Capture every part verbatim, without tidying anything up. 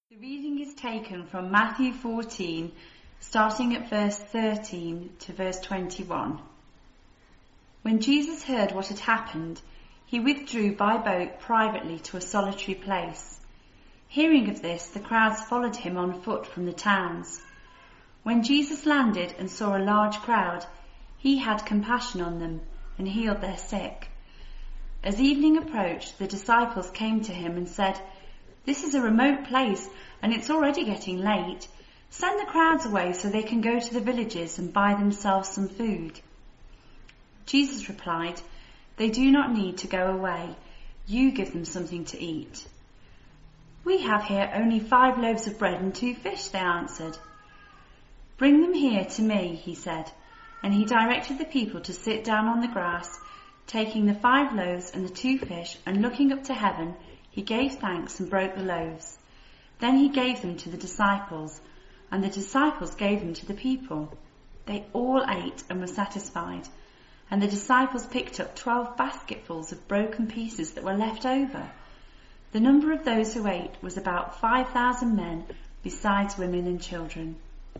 The reading is taken from Matthew fourteen, starting at verse thirteen to verse twenty-one. When Jesus heard what had happened, he withdrew by boat privately to a solitary place. Hearing of this, the crowds followed him on foot from the towns. When Jesus landed and saw a large crowd, he had compassion on them and healed their sick. As evening approached, the disciples came to him and said, "This is a remote place, and it's already getting late. Send the crowds away so they can go to the villages and buy themselves some food." Jesus replied, "They do not need to go away. You give them something to eat." "We have here only five loaves of bread and two fish," they answered. "Bring them here to me," he said, and he directed the people to sit down on the grass. Taking the five loaves and the two fish and looking up to heaven, he gave thanks and broke the loaves. Then he gave them to the disciples, and the disciples gave them to the people. They all ate and were satisfied, and the disciples picked up twelve basketfuls of broken pieces that were left over. The number of those who ate was about five thousand men, besides women and children.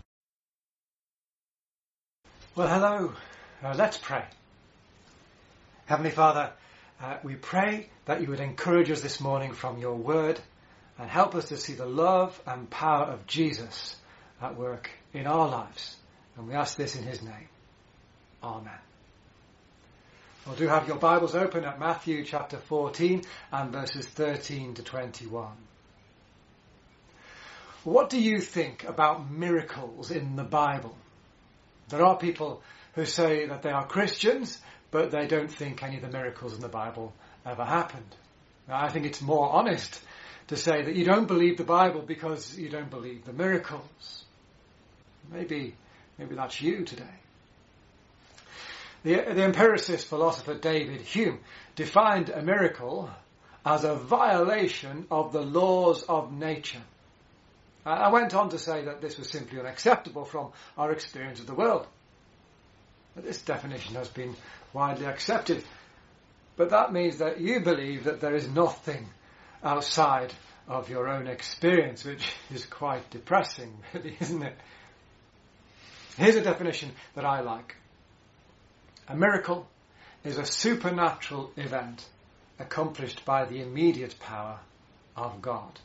Well, hello. Uh, let's pray. Heavenly Father, uh, we pray that you would encourage us this morning from your word and help us to see the love and power of Jesus at work in our lives. And we ask this in his name. Amen. Well, do have your Bibles open at Matthew chapter fourteen and verses thirteen to twenty-one. What do you think about miracles in the Bible? There are people who say that they are Christians, but they don't think any of the miracles in the Bible ever happened. Now, I think it's more honest to say that you don't believe the Bible because you don't believe the miracles. Maybe, maybe that's you today. The, the empiricist philosopher David Hume defined a miracle as a violation of the laws of nature. I went on to say that this was simply unacceptable from our experience of the world. This definition has been widely accepted, but that means that you believe that there is nothing outside of your own experience, which is quite depressing, really, isn't it? Here's a definition that I like. A miracle is a supernatural event accomplished by the immediate power of God.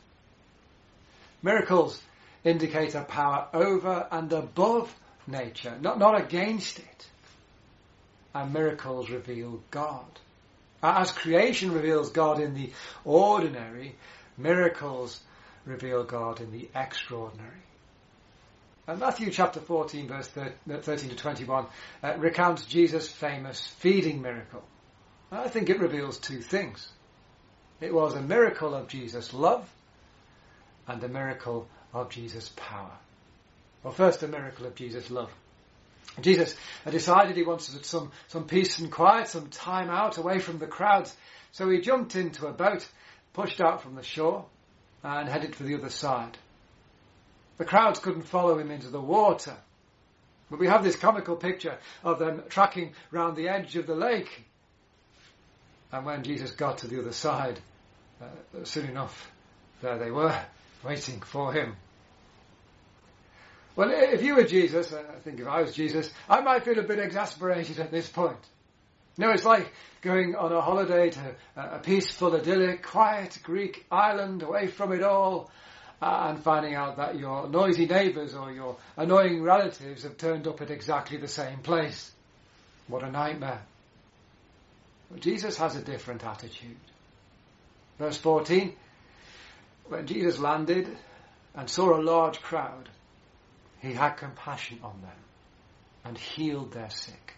Miracles indicate a power over and above nature, not, not against it. And miracles reveal God. As creation reveals God in the ordinary, miracles reveal God in the extraordinary. And Matthew chapter fourteen, verse thirteen to twenty-one, uh, recounts Jesus' famous feeding miracle. I think it reveals two things. It was a miracle of Jesus' love and a miracle of Jesus' power. Well, first, a miracle of Jesus' love. Jesus decided he wanted some, some peace and quiet, some time out away from the crowds. So he jumped into a boat, pushed out from the shore, and headed for the other side. The crowds couldn't follow him into the water. But we have this comical picture of them tracking round the edge of the lake. And when Jesus got to the other side, uh, soon enough, there they were, waiting for him. Well, if you were Jesus, I think if I was Jesus, I might feel a bit exasperated at this point. You know, it's like going on a holiday to a peaceful, idyllic, quiet Greek island away from it all, uh, and finding out that your noisy neighbours or your annoying relatives have turned up at exactly the same place. What a nightmare. Well, Jesus has a different attitude. Verse fourteen, when Jesus landed and saw a large crowd, he had compassion on them and healed their sick.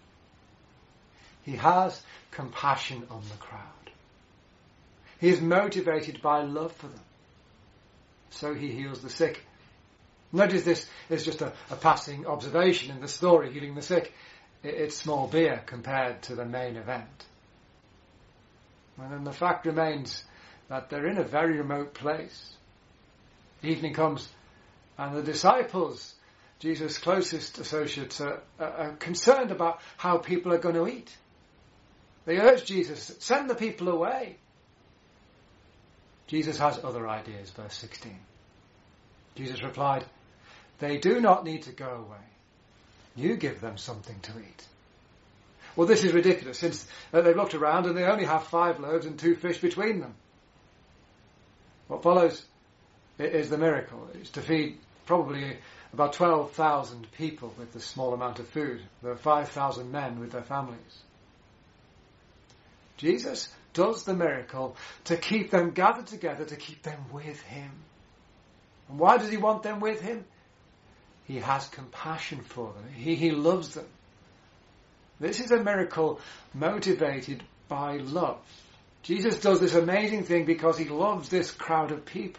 He has compassion on the crowd. He is motivated by love for them. So he heals the sick. Notice this is just a, a passing observation in the story, healing the sick. It, it's small beer compared to the main event. And then the fact remains that they're in a very remote place. Evening comes, and the disciples, Jesus' closest associates, are, are concerned about how people are going to eat. They urge Jesus, send the people away. Jesus has other ideas, verse sixteen. Jesus replied, "They do not need to go away. You give them something to eat." Well, this is ridiculous, since uh, they've looked around and they only have five loaves and two fish between them. What follows is the miracle. It's to feed probably about twelve thousand people with this small amount of food. There are five thousand men with their families. Jesus does the miracle to keep them gathered together, to keep them with him. And why does he want them with him? He has compassion for them. He, he loves them. This is a miracle motivated by love. Jesus does this amazing thing because he loves this crowd of people.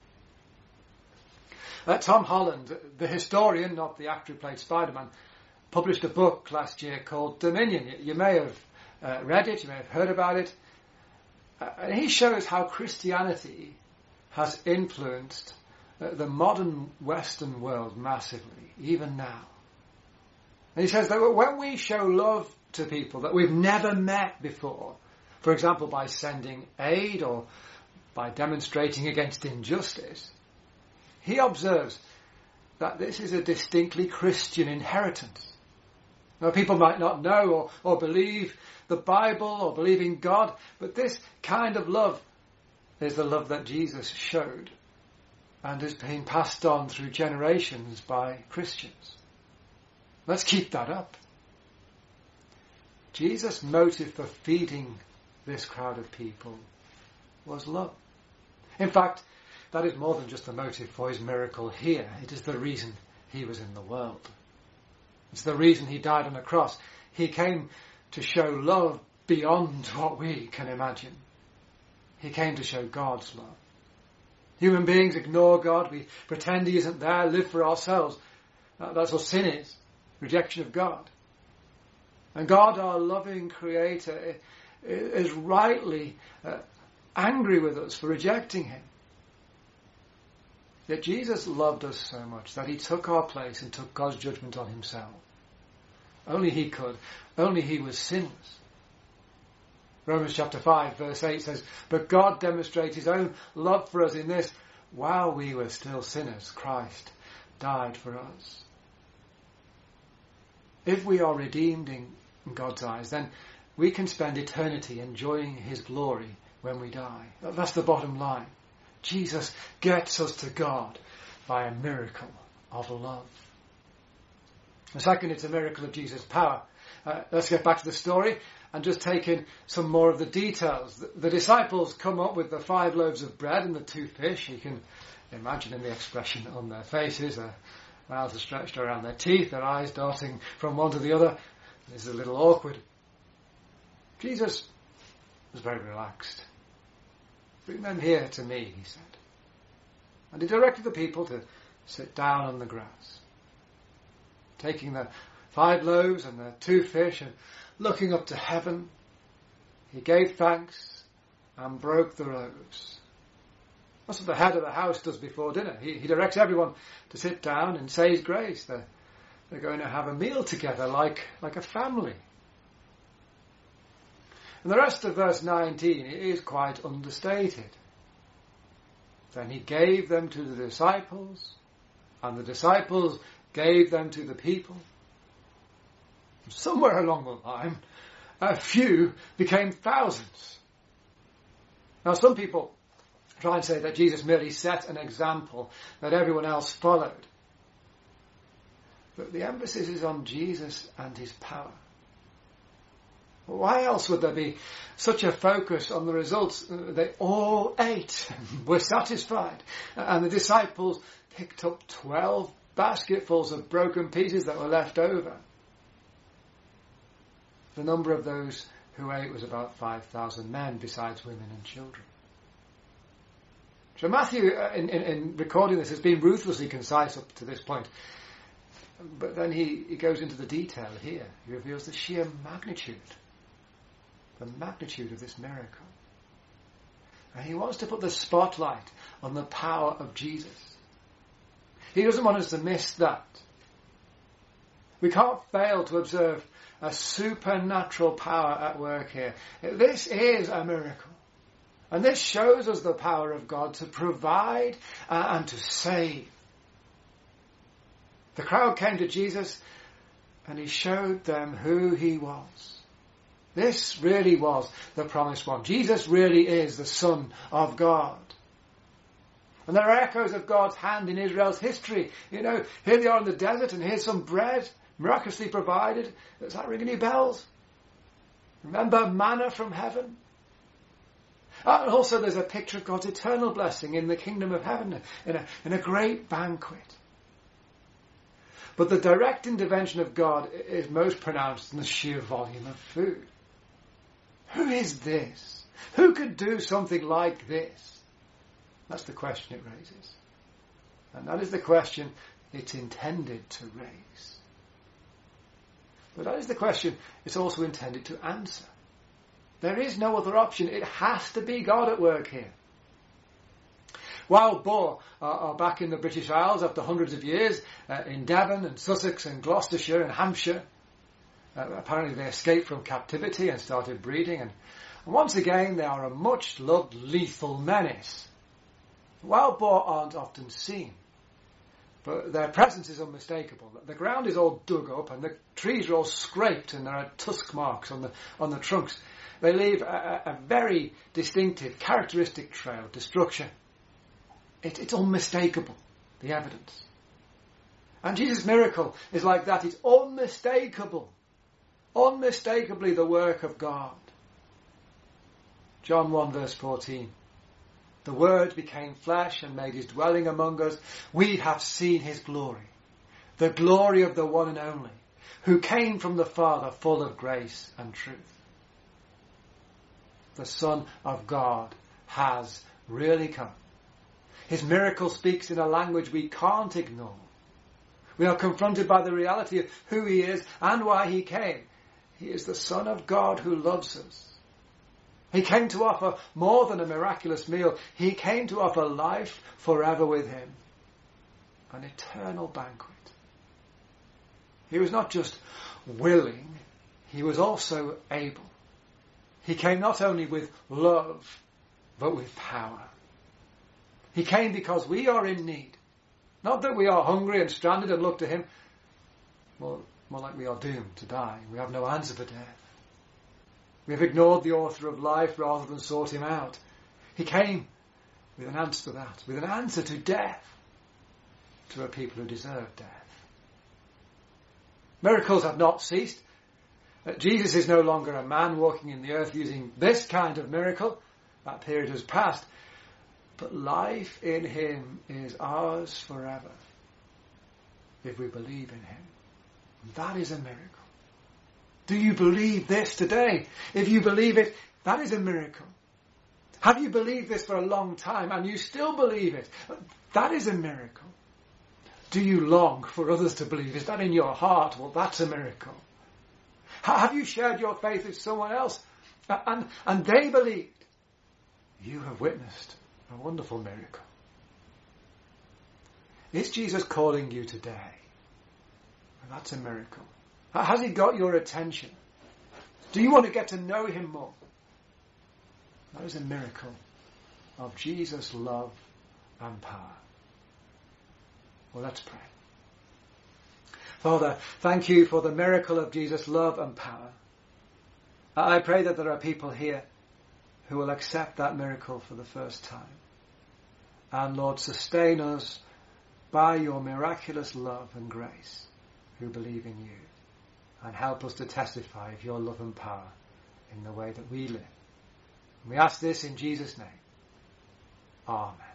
Uh, Tom Holland, the historian, not the actor who played Spider-Man, published a book last year called Dominion. You, you may have uh, read it, you may have heard about it. Uh, and he shows how Christianity has influenced uh, the modern Western world massively, even now. And he says that when we show love to people that we've never met before, for example by sending aid or by demonstrating against injustice, he observes that this is a distinctly Christian inheritance. Now, people might not know or, or believe the Bible or believe in God, but this kind of love is the love that Jesus showed and is being passed on through generations by Christians. Let's keep that up. Jesus' motive for feeding this crowd of people was love. In fact, that is more than just the motive for his miracle here. It is the reason he was in the world. It's the reason he died on the cross. He came to show love beyond what we can imagine. He came to show God's love. Human beings ignore God. We pretend he isn't there, live for ourselves. That's what sin is. Rejection of God. And God, our loving Creator, is rightly uh, angry with us for rejecting him. Yet Jesus loved us so much that he took our place and took God's judgment on himself. Only he could. Only he was sinless. Romans chapter five verse eight says, "But God demonstrates his own love for us in this, while we were still sinners, Christ died for us." If we are redeemed in God's eyes, then we can spend eternity enjoying his glory when we die. That's the bottom line. Jesus gets us to God by a miracle of love. The second, it's a miracle of Jesus' power. Uh, let's get back to the story and just take in some more of the details. The, the disciples come up with the five loaves of bread and the two fish. You can imagine in the expression on their faces, their mouths are stretched around their teeth, their eyes darting from one to the other. This is a little awkward. Jesus was very relaxed. "Bring them here to me," he said. And he directed the people to sit down on the grass. Taking the five loaves and the two fish and looking up to heaven, he gave thanks and broke the loaves. That's what the head of the house does before dinner. He, he directs everyone to sit down and say his grace. They're, they're going to have a meal together like, like a family. And the rest of verse nineteen is quite understated. Then he gave them to the disciples, and the disciples gave them to the people. Somewhere along the line, a few became thousands. Now, some people try and say that Jesus merely set an example that everyone else followed. But the emphasis is on Jesus and his power. Why else would there be such a focus on the results? They all ate, were satisfied, and the disciples picked up twelve basketfuls of broken pieces that were left over. The number of those who ate was about five thousand men, besides women and children. So Matthew, in, in, in recording this, has been ruthlessly concise up to this point. But then he, he goes into the detail here. He reveals the sheer magnitude the magnitude of this miracle. And he wants to put the spotlight on the power of Jesus. He doesn't want us to miss that. We can't fail to observe a supernatural power at work here. This is a miracle. And this shows us the power of God to provide and to save. The crowd came to Jesus and he showed them who he was. This really was the promised one. Jesus really is the Son of God. And there are echoes of God's hand in Israel's history. You know, here they are in the desert and here's some bread miraculously provided. Does that ring any bells? Remember manna from heaven? And also there's a picture of God's eternal blessing in the kingdom of heaven, in a, in a great banquet. But the direct intervention of God is most pronounced in the sheer volume of food. Who is this? Who could do something like this? That's the question it raises. And that is the question it's intended to raise. But that is the question it's also intended to answer. There is no other option. It has to be God at work here. Wild boar are, are back in the British Isles after hundreds of years, uh, in Devon and Sussex and Gloucestershire and Hampshire. Uh, apparently they escaped from captivity and started breeding. And, and once again they are a much-loved lethal menace. Wild boar aren't often seen, but their presence is unmistakable. The ground is all dug up and the trees are all scraped and there are tusk marks on the on the trunks. They leave a, a very distinctive, characteristic trail of destruction. It, it's unmistakable, the evidence. And Jesus' miracle is like that. It's unmistakable. Unmistakably the work of God. John one verse fourteen. The Word became flesh and made his dwelling among us. We have seen his glory. The glory of the one and only, who came from the Father full of grace and truth. The Son of God has really come. His miracle speaks in a language we can't ignore. We are confronted by the reality of who he is and why he came. He is the Son of God who loves us. He came to offer more than a miraculous meal. He came to offer life forever with him. An eternal banquet. He was not just willing, he was also able. He came not only with love, but with power. He came because we are in need. Not that we are hungry and stranded and look to him. More, more like we are doomed to die. We have no answer for death. We have ignored the author of life rather than sought him out. He came with an answer to that, with an answer to death, to a people who deserve death. Miracles have not ceased. Jesus is no longer a man walking in the earth using this kind of miracle. That period has passed. But life in him is ours forever if we believe in him. That is a miracle. Do you believe this today? If you believe it, that is a miracle. Have you believed this for a long time and you still believe it? That is a miracle. Do you long for others to believe? Is that in your heart? Well, that's a miracle. Have you shared your faith with someone else and, and they believed? You have witnessed a wonderful miracle. Is Jesus calling you today? And that's a miracle. Has he got your attention? Do you want to get to know him more? That is a miracle of Jesus' love and power. Well, let's pray. Father, thank you for the miracle of Jesus' love and power. I pray that there are people here who will accept that miracle for the first time. And Lord, sustain us by your miraculous love and grace who believe in you. And help us to testify of your love and power in the way that we live. And we ask this in Jesus' name. Amen.